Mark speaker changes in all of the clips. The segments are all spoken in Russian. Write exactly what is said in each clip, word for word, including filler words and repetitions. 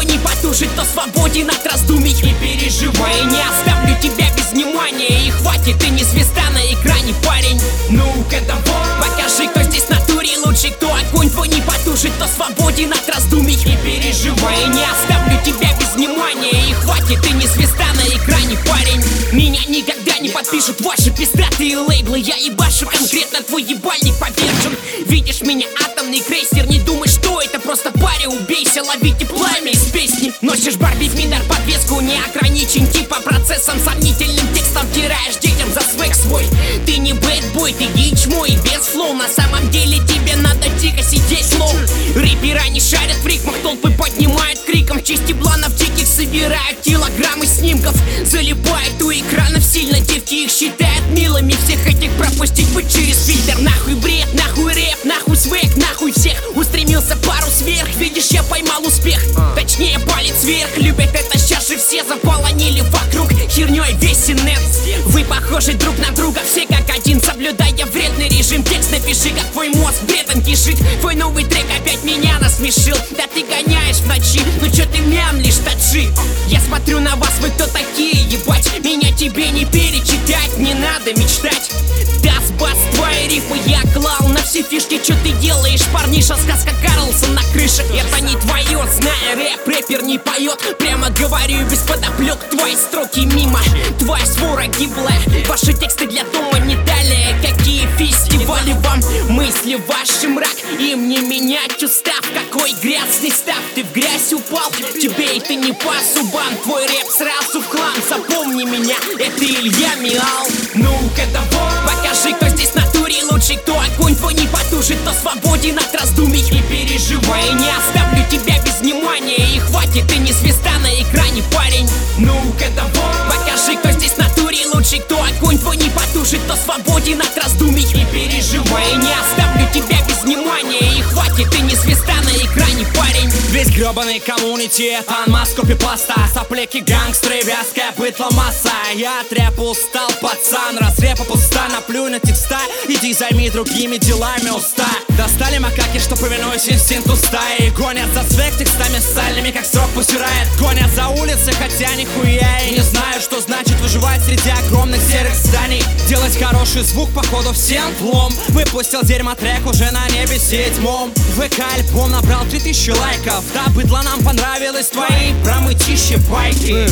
Speaker 1: не потушит, то свободен от раздумий. Не переживай, не оставлю тебя без внимания. И хватит, ты не звезда на экране, парень. Ну-ка давай, покажи, кто здесь в натуре лучший, кто огонь твой не потушит, то свободен от раздумий. Не переживай, не оставлю тебя без внимания. И хватит, ты не звезда на экране, парень. Меня никогда не подпишут ваши пиздатые лейблы. Я ебашу конкретно, твой ебальник повержен. Видишь меня, атомный крейсер, не думай, что это просто паря. Убейся, ловите пламя из песни. Носишь Барби в Минар подвеску, не ограничен типа процессом, сомнительным текстом втираешь детям за свек свой. Ты не бэтбой, ты гич мой, без флоу. На самом деле тебе надо тихо сидеть слоу. Рэпера не шарят в рифмах, толпы поднимают криком. В честь бланов диких собирают килограммы снимков. Залипают у экранов сильно, девки их считают милыми. Всех этих пропустить бы через фильтр. Нахуй бред, нахуй рэп, нахуй свек, нахуй всех. Устремился пару сверх, видишь, я поймал успех. Точнее, палец вверх, любят это сейчас же все. Заполонили вокруг херней весь инет. Вы похожи друг на друга, все как один, соблюдая вредный режим. Текст напиши, как твой мозг бредом кишит. Твой новый трек опять меня насмешил. Да ты гоняешь в ночи, ну чё ты мямлишь, таджи? Я смотрю на вас, вы кто такие, ебать? Меня тебе не перечитать, не надо мечтать. Дас, бас, твои рифмы я клал на все фишки. Чё ты делаешь, парниша, сказка Карлсон на крыше. Это не твое, зная рэп, рэпер не поет. Прямо говорю без подоплек, твои строки мимо. Твоя свора гиблая, ваши тексты для дома не далее. Какие фестивали вам, мысли ваши мрак. Им не менять устав, какой грязный став. Ты в грязь упал, тебе это не по зубам. Твой рэп сразу в хлам, запомни меня, это Илья Миал. Ну-ка давай, покажи, кто здесь в натуре лучший, кто огонь твой не потушит, то свободен от раздумий. Не переживай, не оставлю тебя без внимания. И хватит, ты не звезда на экране, парень. Ну-ка давай, покажи, кто здесь в натуре лучший, кто огонь твой не потушит, то свободен от раздумий. Не переживай, не оставлю тебя без внимания. И хватит, ты не звезда на экране, парень.
Speaker 2: Весь гребаный коммунити, это анмаз копипаста. Сопляки, гангстеры, вязкая бытло масса. Я от рэпа устал, пацан, раз рэпа пуста. Наплюй на текста, иди займи другими делами уста. Достали макаки, что повинуясь инстинкту стаи. Гонят за свек текстами сальными, как срок посирает. Гонят за улицы, хотя нихуя и не знаю, что значит выживать среди огромных серых зданий. Делать хороший звук, походу всем влом. Выпустил дерьмо трек уже на небе седьмом. ВК альбом набрал три тысячи лайков. Да, быдло, нам понравилось твои промытищи байки.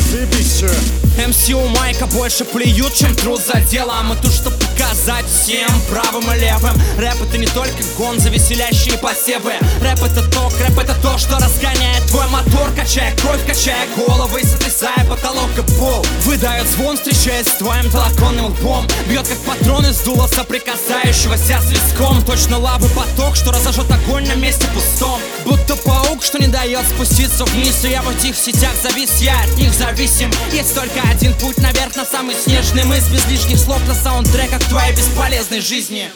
Speaker 2: эм си у майка больше плюют, чем труд за делом. Мы тут, чтобы показать всем правым и левым. Рэп это не только гонза, веселящие посевы. Рэп это ток, рэп это то, что разгоняет твой мотор, качая кровь, качая головы, сотрясая потолок и пол. Выдает звон, встречаясь с твоим толоконным лбом. Бьет как патрон из дула, соприкасающегося с виском. Точно лавы поток, что разожжет огонь на месте пустом. Будто паук, что не дает спуститься вниз. И я в этих сетях завис, я от них зависим. Есть только один путь наверх, на самый снежный мыс. Без лишних слов на саундтреках твоей бесполезной жизни.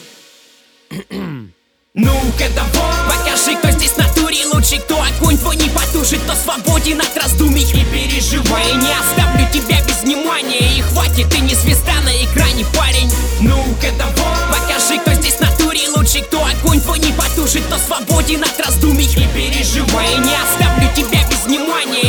Speaker 1: Ну-ка давай, покажи, кто здесь в натуре лучший, кто огонь твой не потушит, то свободен от раздумий. Не переживай, не оставлю тебя без внимания. И хватит, ты не звезда на экране, парень. Ну-ка давай, покажи, кто здесь в натуре лучший, кто огонь твой не потушит, то свободен от раздумий. Не переживай, не оставлю тебя без внимания.